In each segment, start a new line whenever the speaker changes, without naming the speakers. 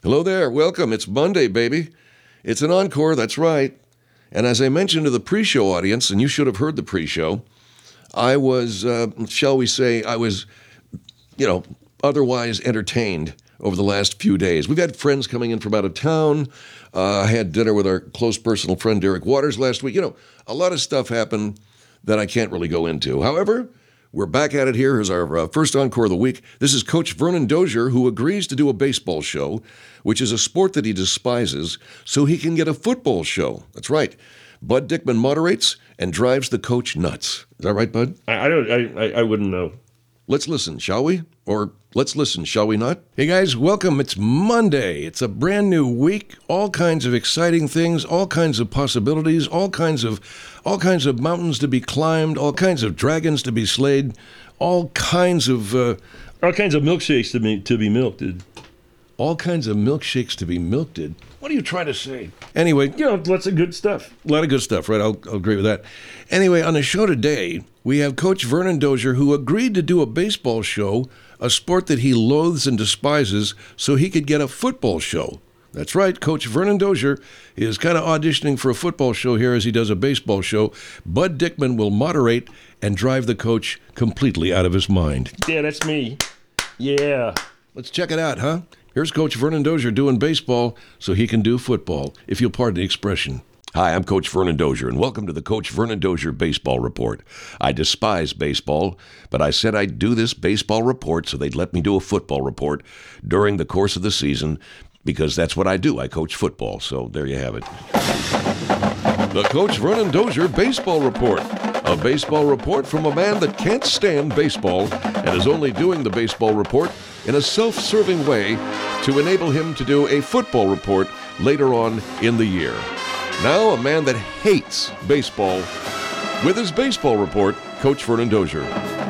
Hello there. Welcome. It's Monday, baby. It's an encore, that's right. And as I mentioned to the pre-show audience, and you should have heard the pre-show, I was, otherwise entertained over the last few days. We've had friends coming in from out of town. I had dinner with our close personal friend Derek Waters last week. A lot of stuff happened that I can't really go into. However, we're back at it here. Here's our first encore of the week. This is Coach Vernon Dozier, who agrees to do a baseball show, which is a sport that he despises, so he can get a football show. That's right. Bud Dickman moderates and drives the coach nuts. Is that right, Bud?
I wouldn't know.
Let's listen, shall we? Or let's listen, shall we not? Hey guys, welcome. It's Monday. It's a brand new week. All kinds of exciting things, all kinds of possibilities, all kinds of mountains to be climbed, all kinds of dragons to be slayed, all kinds of
milkshakes to be milked.
All kinds of milkshakes to be milked. What are you trying to say? Anyway,
lots of good stuff.
A lot of good stuff, right? I'll agree with that. Anyway, on the show today, we have Coach Vernon Dozier, who agreed to do a baseball show, a sport that he loathes and despises, so he could get a football show. That's right, Coach Vernon Dozier is kind of auditioning for a football show here as he does a baseball show. Bud Dickman will moderate and drive the coach completely out of his mind.
Yeah, that's me. Yeah.
Let's check it out, huh? Here's Coach Vernon Dozier doing baseball so he can do football, if you'll pardon the expression. Hi, I'm Coach Vernon Dozier, and welcome to the Coach Vernon Dozier Baseball Report. I despise baseball, but I said I'd do this baseball report so they'd let me do a football report during the course of the season, because that's what I do. I coach football, so there you have it. The Coach Vernon Dozier Baseball Report. A baseball report from a man that can't stand baseball and is only doing the baseball report in a self-serving way to enable him to do a football report later on in the year. Now, a man that hates baseball with his baseball report, Coach Vernon Dozier.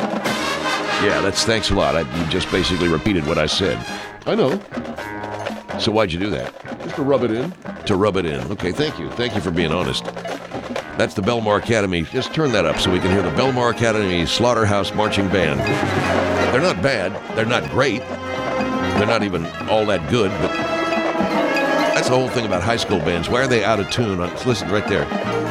Yeah, thanks a lot. You just basically repeated what I said. I know. So why'd you do that? Just to rub it in? To rub it in. Okay, thank you. Thank you for being honest. That's the Belmar Academy. Just turn that up so we can hear the Belmar Academy Slaughterhouse Marching Band. They're not bad. They're not great. They're not even all that good, but that's the whole thing about high school bands. Why are they out of tune? Listen right there.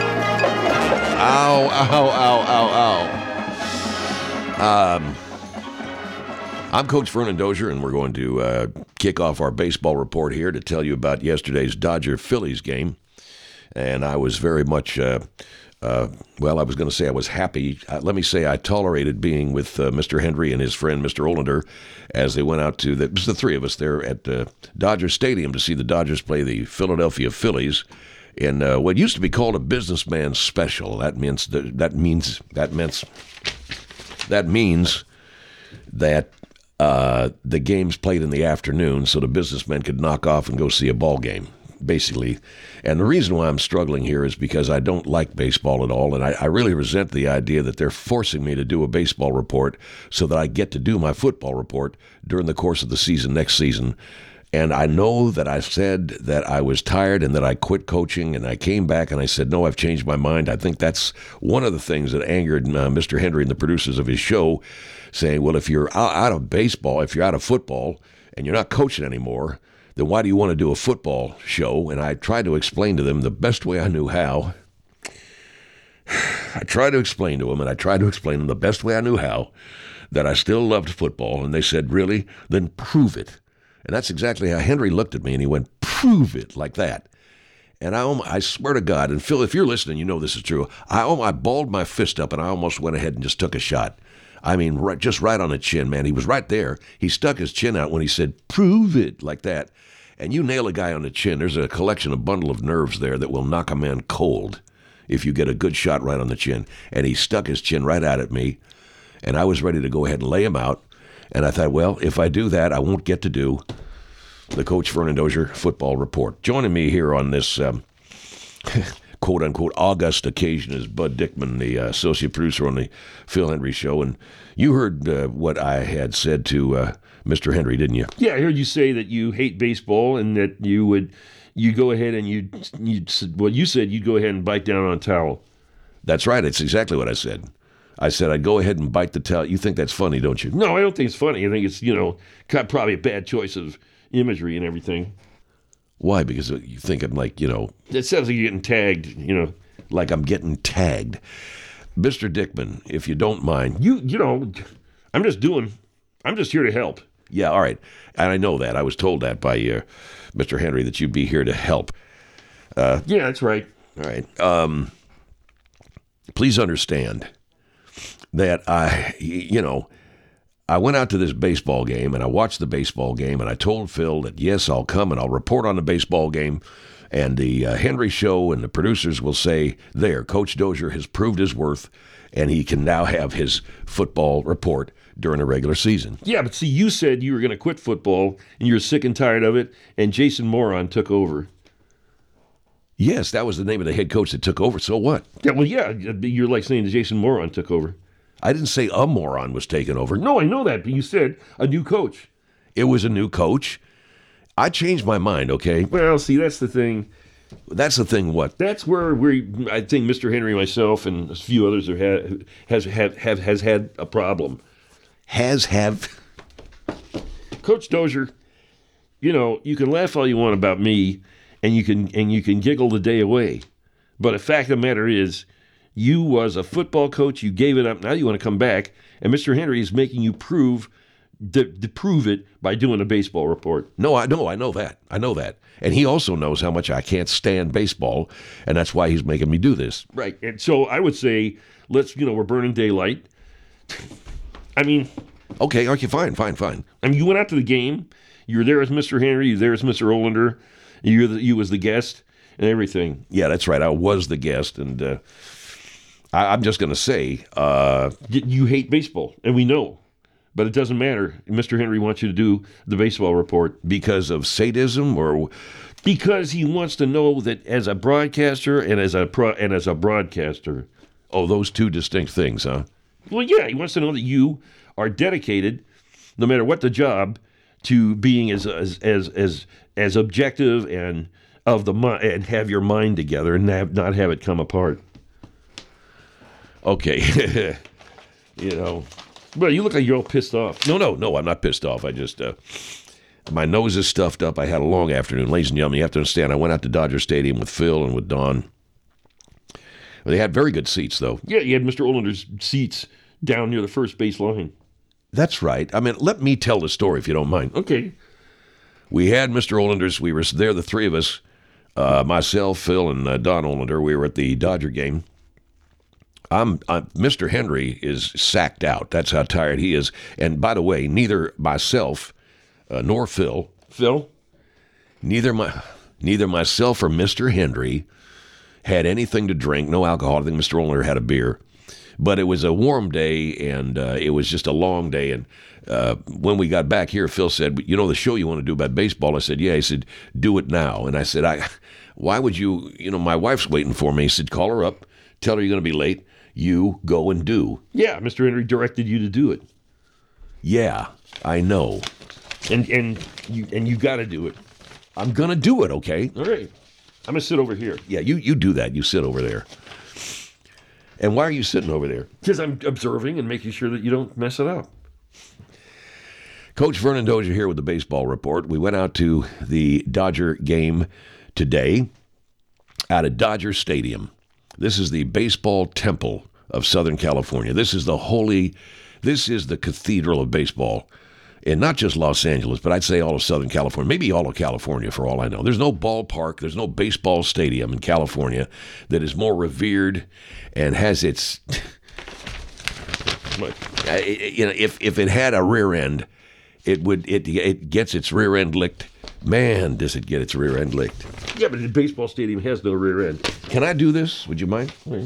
Ow, ow, ow, ow, ow. I'm Coach Vernon Dozier, and we're going to kick off our baseball report here to tell you about yesterday's Dodger-Phillies game. And I was very much, I was going to say I was happy. Let me say I tolerated being with Mr. Hendry and his friend, Mr. Olander, as they went out to, it was the three of us there at Dodger Stadium to see the Dodgers play the Philadelphia Phillies in what used to be called a businessman special. That means that the game's played in the afternoon so the businessmen could knock off and go see a ball game, basically. And the reason why I'm struggling here is because I don't like baseball at all, and I really resent the idea that they're forcing me to do a baseball report so that I get to do my football report during the course of the season next season. And I know that I said that I was tired and that I quit coaching, and I came back and I said, no, I've changed my mind. I think that's one of the things that angered Mr. Hendry and the producers of his show, saying, well, if you're out of baseball, if you're out of football, and you're not coaching anymore, then why do you want to do a football show? And I tried to explain to them the best way I knew how. I tried to explain to them the best way I knew how that I still loved football. And they said, really? Then prove it. And that's exactly how Henry looked at me, and he went, prove it, like that. And I swear to God, and Phil, if you're listening, you know this is true. I balled my fist up, and I almost went ahead and just took a shot. I mean, just right on the chin, man. He was right there. He stuck his chin out when he said, prove it, like that. And you nail a guy on the chin, there's a bundle of nerves there that will knock a man cold if you get a good shot right on the chin. And he stuck his chin right out at me, and I was ready to go ahead and lay him out. And I thought, well, if I do that, I won't get to do the Coach Vernon Dozier football report. Joining me here on this quote-unquote august occasion is Bud Dickman, the associate producer on the Phil Hendry Show. And you heard what I had said to Mr. Hendry, didn't you?
Yeah, I heard you say that you hate baseball and that you go ahead and you said you'd go ahead and bite down on a towel.
That's right. It's exactly what I said. I said I'd go ahead and bite the towel. You think that's funny, don't you?
No, I don't think it's funny. I think it's, probably a bad choice of imagery and everything.
Why? Because you think I'm like,
It sounds like you're getting tagged,
like I'm getting tagged. Mr. Dickman, if you don't mind.
I'm just here to help.
Yeah, all right. And I know that. I was told that by Mr. Henry that you'd be here to help.
Yeah, that's right.
All right. Please understand that I went out to this baseball game and I watched the baseball game and I told Phil that, yes, I'll come and I'll report on the baseball game. And the Henry Show and the producers will say, there, Coach Dozier has proved his worth and he can now have his football report during a regular season.
Yeah, but see, you said you were going to quit football and you were sick and tired of it, and Jason Moron took over.
Yes, that was the name of the head coach that took over. So what?
Yeah, well, yeah, you're like saying that Jason Moron took over.
I didn't say a moron was taking over.
No, I know that, but you said a new coach.
It was a new coach. I changed my mind, okay?
Well, see, that's the thing.
That's the thing, what?
That's where I think Mr. Henry, myself, and a few others has had a problem. Coach Dozier, you can laugh all you want about me, and you can giggle the day away. But the fact of the matter is, you was a football coach, you gave it up, now you want to come back, and Mr. Henry is making you prove it by doing a baseball report.
No, I know that. And he also knows how much I can't stand baseball, and that's why he's making me do this.
Right. And so I would say, we're burning daylight. I mean...
Okay, fine.
I mean, you went out to the game. You were there as Mr. Henry. You were there as Mr. Olander. You was the guest and everything.
Yeah, that's right. I was the guest, and I'm just going to say...
you hate baseball, and we know. But it doesn't matter. Mr. Henry wants you to do the baseball report.
Because of sadism, or
because he wants to know that as a broadcaster and as a broadcaster.
Oh, those two distinct things, huh?
Well, yeah, he wants to know that you are dedicated, no matter what the job, to being as objective and and have your mind together and not have it come apart.
Okay,
Well, you look like you're all pissed off.
No, I'm not pissed off. I just, my nose is stuffed up. I had a long afternoon. Ladies and gentlemen, you have to understand, I went out to Dodger Stadium with Phil and with Don. They had very good seats, though.
Yeah, you had Mr. Olander's seats down near the first base line.
That's right. I mean, let me tell the story, if you don't mind.
Okay.
We had Mr. Olander's. We were there, the three of us, myself, Phil, and Don Olander. We were at the Dodger game. Mr. Henry is sacked out. That's how tired he is. And by the way, neither myself nor Phil, neither myself or Mr. Henry had anything to drink, no alcohol. I think Mr. Olander had a beer. But it was a warm day, and it was just a long day. And when we got back here, Phil said, the show you want to do about baseball? I said, yeah. He said, do it now. And I said, why would you, my wife's waiting for me. He said, call her up, tell her you're going to be late. You go and do.
Yeah, Mr. Henry directed you to do it.
Yeah, I know.
And you got to do it.
I'm going to do it, okay?
All right. I'm going to sit over here.
Yeah, you do that. You sit over there. And why are you sitting over there?
Because I'm observing and making sure that you don't mess it up.
Coach Vernon Dozier here with the baseball report. We went out to the Dodger game today out at Dodger Stadium. This is the baseball temple of Southern California. This is the cathedral of baseball. And not just Los Angeles, but I'd say all of Southern California, maybe all of California for all I know. There's no ballpark, there's no baseball stadium in California that is more revered and has its, if it had a rear end, it gets its rear end licked. Man, does it get its rear end licked.
Yeah, but the baseball stadium has no rear end.
Can I do this? Would you mind?
Okay.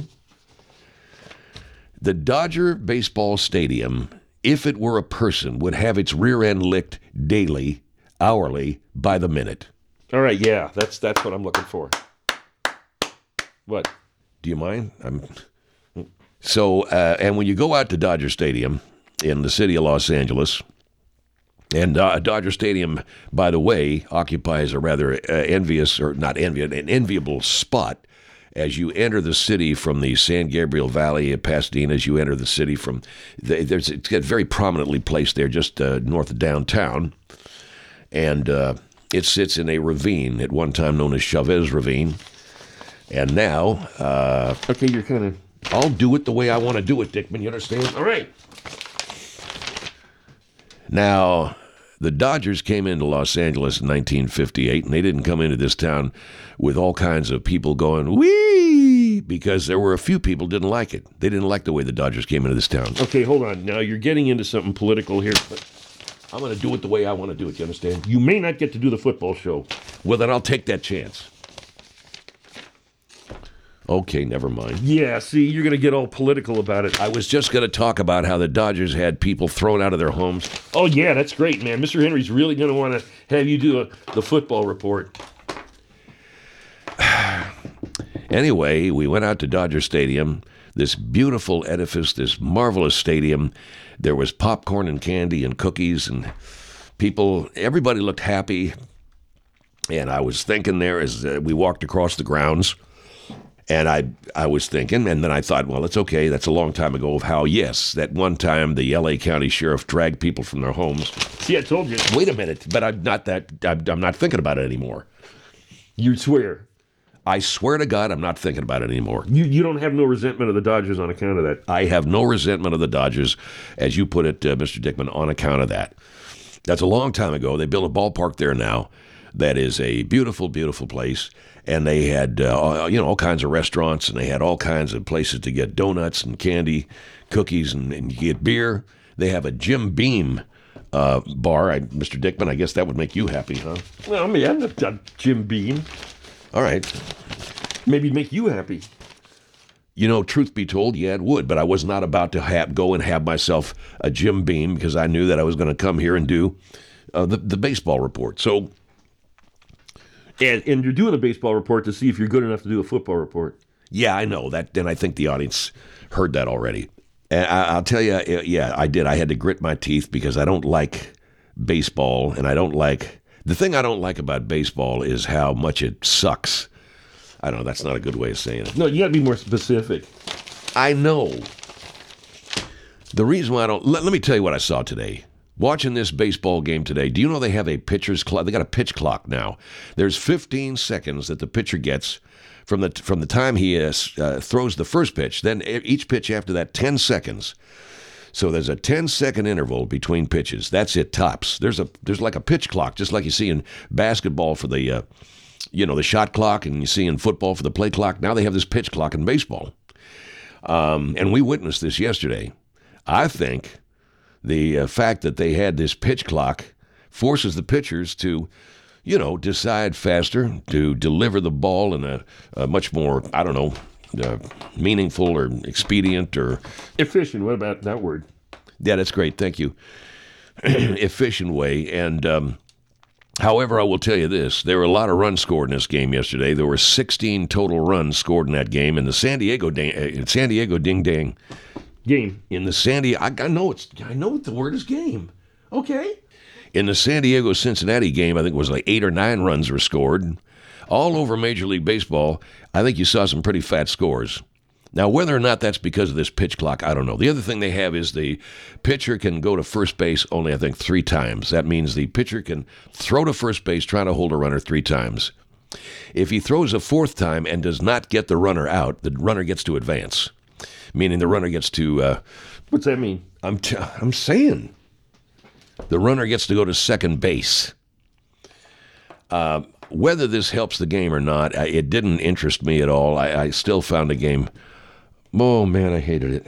The Dodger Baseball Stadium, if it were a person, would have its rear end licked daily, hourly, by the minute.
All right, yeah, that's what I'm looking for. What?
Do you mind? So, and when you go out to Dodger Stadium in the city of Los Angeles, and Dodger Stadium, by the way, occupies a rather an enviable spot as you enter the city from the San Gabriel Valley of Pasadena. As you enter the city it's got very prominently placed there, just north of downtown, and It sits in a ravine at one time known as Chavez Ravine. And now,
Okay, you're kind of...
I'll do it the way I want to do it, Dickman. You understand?
All right.
Now, the Dodgers came into Los Angeles in 1958, and they didn't come into this town with all kinds of people going, wee, because there were a few people didn't like it. They didn't like the way the Dodgers came into this town.
Okay, hold on. Now, you're getting into something political here, but
I'm going to do it the way I want to do it. You understand?
you may not get to do the football show.
Well, then I'll take that chance. Okay, never mind.
Yeah, see, you're going to get all political about it.
I was just going to talk about how the Dodgers had people thrown out of their homes.
Oh, yeah, that's great, man. Mr. Henry's really going to want to have you do the football report.
Anyway, we went out to Dodger Stadium, this beautiful edifice, this marvelous stadium. There was popcorn and candy and cookies and people, everybody looked happy. And I was thinking there as we walked across the grounds, and I was thinking, and then I thought, well, it's okay. That's a long time ago of how, yes, that one time the L.A. County Sheriff dragged people from their homes.
See, I told you.
Wait a minute, but I'm not thinking about it anymore.
You swear.
I swear to God, I'm not thinking about it anymore.
You don't have no resentment of the Dodgers on account of that.
I have no resentment of the Dodgers, as you put it, Mr. Dickman, on account of that. That's a long time ago. They built a ballpark there now that is a beautiful, beautiful place. And they had, all kinds of restaurants, and they had all kinds of places to get donuts and candy, cookies, and you get beer. They have a Jim Beam bar. Mr. Dickman, I guess that would make you happy, huh?
Well, I mean, I'm not Jim Beam.
All right.
Maybe make you happy.
You know, truth be told, yeah, it would, but I was not about to go and have myself a Jim Beam because I knew that I was going to come here and do the baseball report. So,
and you're doing a baseball report to see if you're good enough to do a football report.
Yeah, I know that. And I think the audience heard that already. And I'll tell you, yeah, I did. I had to grit my teeth because I don't like baseball, and the thing I don't like about baseball is how much it sucks. I don't know. That's not a good way of saying it.
No, you got to be more specific.
I know. The reason why I don't... Let me tell you what I saw today. Watching this baseball game today, do you know they have a pitcher's clock? They got a pitch clock now. There's 15 seconds that the pitcher gets from the time he throws the first pitch. Then each pitch after that, 10 seconds. So there's a 10-second interval between pitches. That's it, tops. There's like a pitch clock, just like you see in basketball for the the shot clock, and you see in football for the play clock. Now they have this pitch clock in baseball. And we witnessed this yesterday. I think the fact that they had this pitch clock forces the pitchers to, decide faster, to deliver the ball in a much more, meaningful or expedient or...
Efficient, what about that word?
Yeah, that's great, thank you. Efficient way. And however, I will tell you this, there were a lot of runs scored in this game yesterday. There were 16 total runs scored in that game, and the San Diego Ding Dang
game.
In the San Diego, I know what the word is, game. Okay. In the San Diego Cincinnati game, I think it was like 8 or 9 runs were scored. All over Major League Baseball, I think you saw some pretty fat scores. Now, whether or not that's because of this pitch clock, I don't know. The other thing they have is the pitcher can go to first base only, I think, 3 times. That means the pitcher can throw to first base trying to hold a runner 3 times. If he throws a 4th time and does not get the runner out, the runner gets to advance, meaning the runner gets to...
What's that mean?
I'm saying the runner gets to go to second base. Whether this helps the game or not, it didn't interest me at all. I still found the game... Oh, man, I hated it.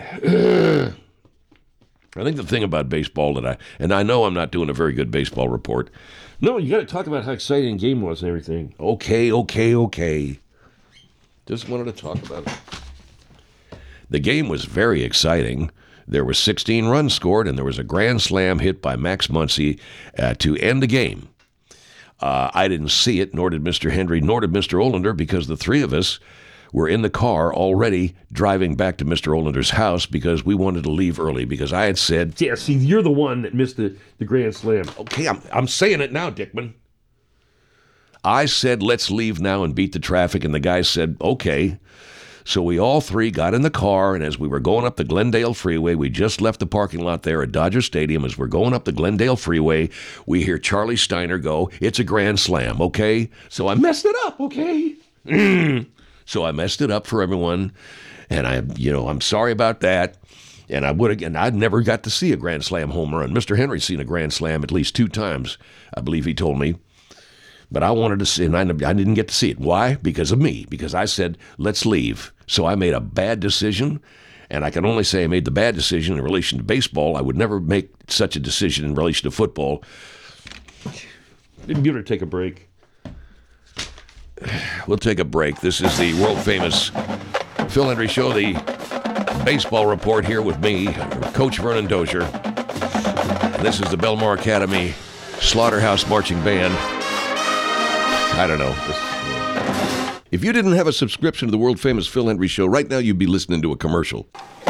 I think the thing about baseball and I know I'm not doing a very good baseball report.
No, you got to talk about how exciting the game was and everything.
Okay. Just wanted to talk about it. The game was very exciting. There were 16 runs scored, and there was a grand slam hit by Max Muncy to end the game. I didn't see it, nor did Mr. Henry, nor did Mr. Olander, because the 3 of us were in the car already driving back to Mr. Olander's house because we wanted to leave early because I had said...
Yeah, see, you're the one that missed the grand slam.
Okay, I'm saying it now, Dickman. I said, let's leave now and beat the traffic, and the guy said, okay. So we all three got in the car, and as we were going up the Glendale Freeway, we just left the parking lot there at Dodger Stadium. As we're going up the Glendale Freeway, we hear Charlie Steiner go, "It's a grand slam, okay?" So I messed it up, okay? So I messed it up for everyone, and I'm sorry about that. And I'd never got to see a grand slam home run. Mr. Henry's seen a grand slam at least 2 times, I believe he told me. But I wanted to see, and I didn't get to see it. Why? Because of me. Because I said, let's leave. So I made a bad decision, and I can only say I made the bad decision in relation to baseball. I would never make such a decision in relation to football.
You better take a break.
We'll take a break. This is the world-famous Phil Hendrie Show, the baseball report here with me, Coach Vernon Dozier. This is the Belmar Academy Slaughterhouse Marching Band. I don't know. If you didn't have a subscription to the world-famous Phil Hendrie Show, right now you'd be listening to a commercial.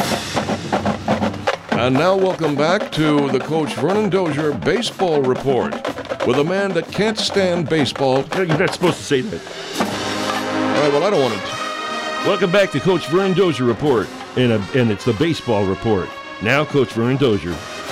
And now welcome back to the Coach Vernon Dozier Baseball Report with a man that can't stand baseball.
You're not supposed to say that.
All right, well, I don't want to.
Welcome back to Coach Vernon Dozier Report, and it's the baseball report. Now, Coach Vernon Dozier.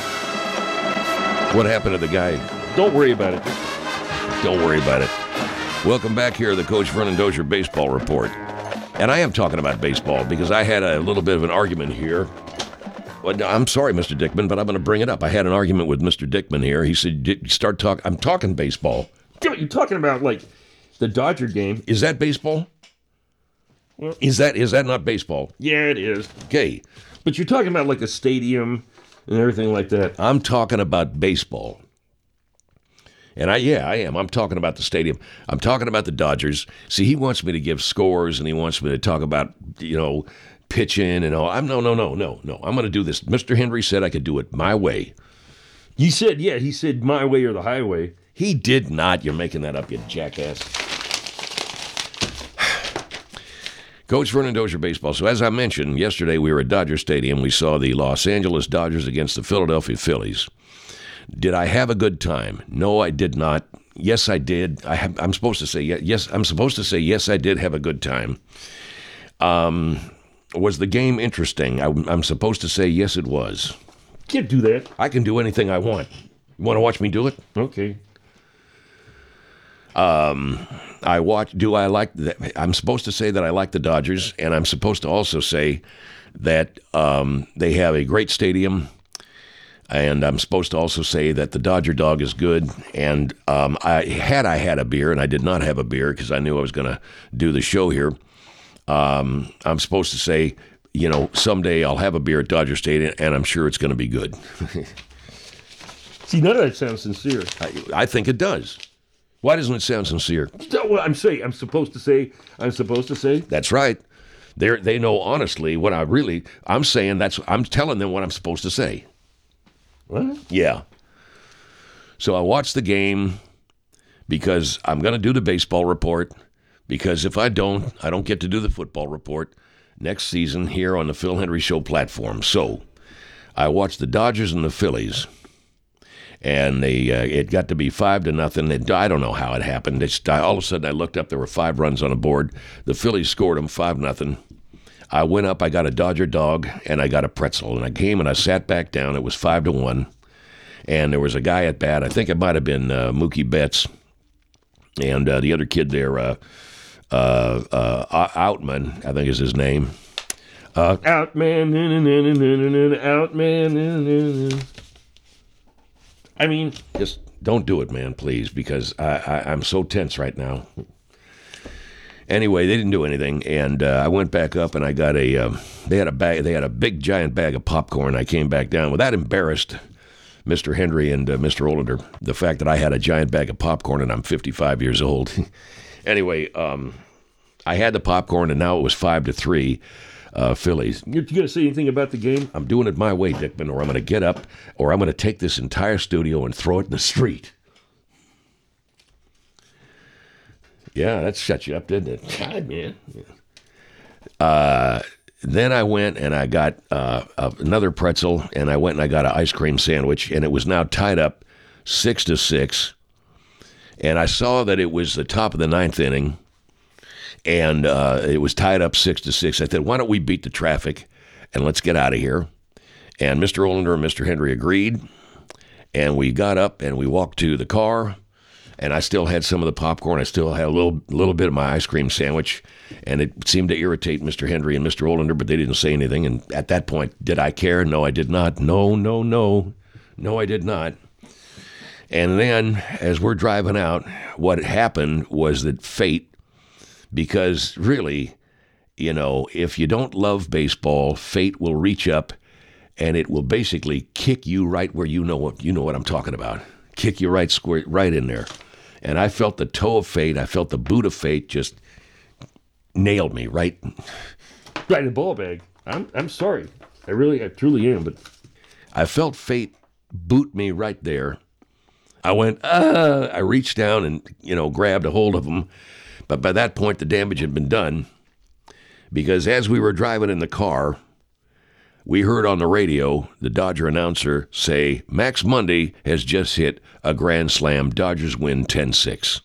What happened to the guy?
Don't worry about it.
Don't worry about it. Welcome back here to the Coach Vernon Dozier Baseball Report. And I am talking about baseball because I had a little bit of an argument here. Well, I'm sorry, Mr. Dickman, but I'm going to bring it up. I had an argument with Mr. Dickman here. He said, start talking. I'm talking baseball.
You're talking about, like, the Dodger game.
Is that baseball?
Well,
is that not baseball?
Yeah, it is.
Okay.
But you're talking about, like, a stadium and everything like that.
I'm talking about baseball. And I am. I'm talking about the stadium. I'm talking about the Dodgers. See, he wants me to give scores, and he wants me to talk about, pitching and all. No. I'm going to do this. Mr. Henry said I could do it my way.
He said my way or the highway.
He did not. You're making that up, you jackass. Coach Vernon Dozier Baseball. So as I mentioned, yesterday we were at Dodger Stadium. We saw the Los Angeles Dodgers against the Philadelphia Phillies. Did I have a good time? No, I did not. Yes, I did. I'm supposed to say yes. I'm supposed to say yes, I did have a good time. Was the game interesting? I'm supposed to say yes, it was.
Can't do that.
I can do anything I want. You want to watch me do it?
Okay.
I'm supposed to say that I like the Dodgers, and I'm supposed to also say that they have a great stadium, and I'm supposed to also say that the Dodger dog is good. And I had a beer, and I did not have a beer because I knew I was going to do the show here. I'm supposed to say, someday I'll have a beer at Dodger Stadium, and I'm sure it's going to be good.
See, none of that sounds sincere.
I think it does. Why doesn't it sound sincere?
What I'm saying. I'm supposed to say.
That's right. They know honestly what I'm saying. I'm telling them what I'm supposed to say.
What?
Yeah. So I watched the game because I'm going to do the baseball report, because if I don't get to do the football report next season here on the Phil Hendrie Show platform. So I watched the Dodgers and the Phillies, and it got to be 5-0. And I don't know how it happened. All of a sudden I looked up, there were 5 runs on the board. The Phillies scored them 5-0. I went up, I got a Dodger dog, and I got a pretzel. And I came and I sat back down. It was 5-1. And there was a guy at bat. I think it might have been Mookie Betts. And the other kid there, Outman, I think is his name.
Outman. I mean,
just don't do it, man, please, because I'm so tense right now. Anyway, they didn't do anything, and I went back up and I got they had a big giant bag of popcorn. I came back down. Well, that embarrassed Mr. Hendrie and Mr. Olander, the fact that I had a giant bag of popcorn and I'm 55 years old. Anyway, I had the popcorn, and now it was 5-3 Phillies.
You're going to say anything about the game?
I'm doing it my way, Dickman, or I'm going to get up, or I'm going to take this entire studio and throw it in the street. Yeah, that shut you up, didn't it?
God, man.
Then I went and I got another pretzel, and I went and I got an ice cream sandwich, and it was now tied up 6-6. And I saw that it was the top of the 9th inning, And it was tied up 6-6. I said, why don't we beat the traffic and let's get out of here? And Mr. Olander and Mr. Henry agreed. And we got up and we walked to the car. And I still had some of the popcorn. I still had a little bit of my ice cream sandwich. And it seemed to irritate Mr. Henry and Mr. Olander, but they didn't say anything. And at that point, did I care? No, I did not. No, I did not. And then as we're driving out, what happened was that fate, because really, if you don't love baseball, fate will reach up and it will basically kick you right where you know what I'm talking about. Kick you right in there. And I felt the toe of fate. I felt the boot of fate just nailed me right
in the ball bag. I'm sorry. I truly am. But
I felt fate boot me right there. I went, I reached down and, grabbed a hold of him. But by that point, the damage had been done. Because as we were driving in the car, we heard on the radio the Dodger announcer say, Max Mundy has just hit a grand slam. Dodgers win 10-6.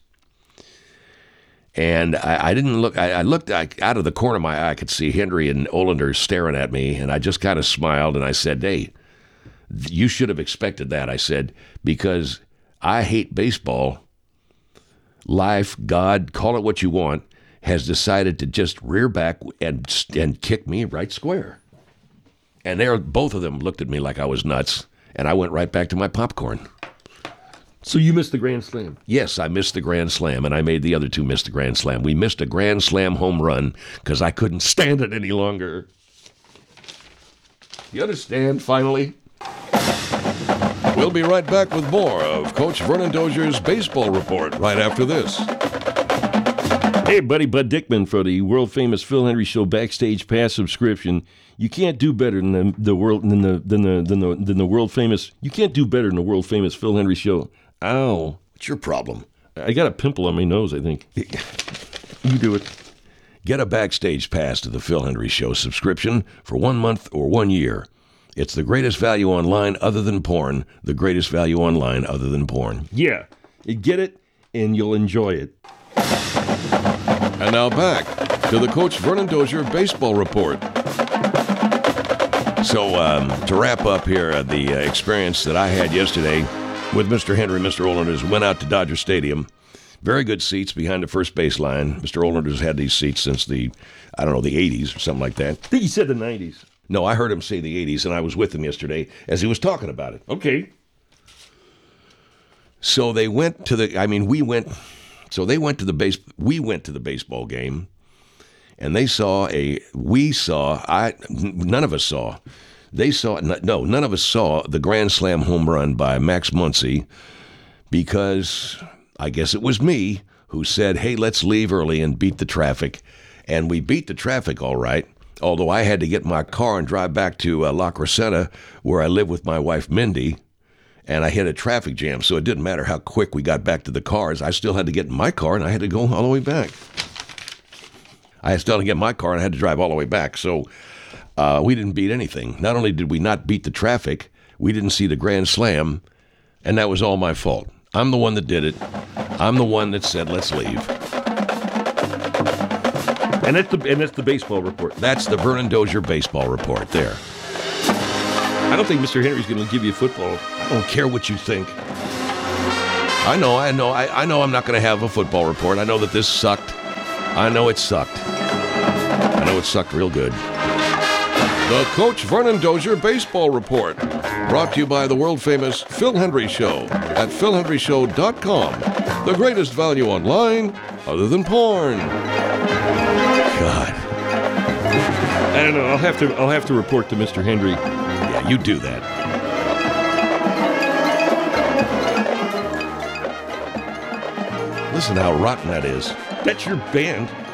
And I didn't look. I looked out of the corner of my eye. I could see Henry and Olander staring at me, and I just kind of smiled, and I said, hey, you should have expected that, I said, because I hate baseball. Life, God, call it what you want, has decided to just rear back and kick me right square. And both of them looked at me like I was nuts, and I went right back to my popcorn.
So you missed the grand slam?
Yes, I missed the grand slam, and I made the other two miss the grand slam. We missed a grand slam home run because I couldn't stand it any longer. You understand, finally?
We'll be right back with more of Coach Vernon Dozier's Baseball Report right after this.
Hey, buddy, Bud Dickman for the world-famous Phil Henry Show Backstage Pass subscription. You can't do better than the world-famous. You can't do better than the world-famous Phil Henry Show. Ow.
What's your problem?
I got a pimple on my nose, I think. You do it.
Get a Backstage Pass to the Phil Henry Show subscription for 1 month or 1 year. It's the greatest value online other than porn. The greatest value online other than porn.
Yeah. You get it, and you'll enjoy it.
And now back to the Coach Vernon Dozier Baseball Report.
So to wrap up here, the experience that I had yesterday with Mr. Henry and Mr. Olander went out to Dodger Stadium. Very good seats behind the first base line. Mr. Olander's had these seats since the 80s or something like that.
I think he said the 90s.
No, I heard him say the 80s, and I was with him yesterday as he was talking about it.
Okay.
So they went to the, we went to the baseball game, and none of us saw the grand slam home run by Max Muncy, because I guess it was me who said, hey, let's leave early and beat the traffic. And we beat the traffic all right, although I had to get my car and drive back to La Crescenta, where I live with my wife, Mindy, and I hit a traffic jam, so it didn't matter how quick we got back to the cars. I still had to get in my car, and I had to go all the way back. I still had to get in my car, and I had to drive all the way back, so we didn't beat anything. Not only did we not beat the traffic, we didn't see the grand slam, and that was all my fault. I'm the one that did it. I'm the one that said, let's leave.
And that's the baseball report.
That's the Vernon Dozier baseball report there.
I don't think Mr. Henry's going to give you football.
I don't care what you think. I know I'm not going to have a football report. I know that this sucked. I know it sucked. I know it sucked real good.
The Coach Vernon Dozier Baseball Report, brought to you by the world-famous Phil Henry Show at philhenryshow.com. The greatest value online other than porn.
God.
I don't know. I'll have to report to Mr. Henry.
Yeah, you do that. Listen how rotten that is.
That's your band.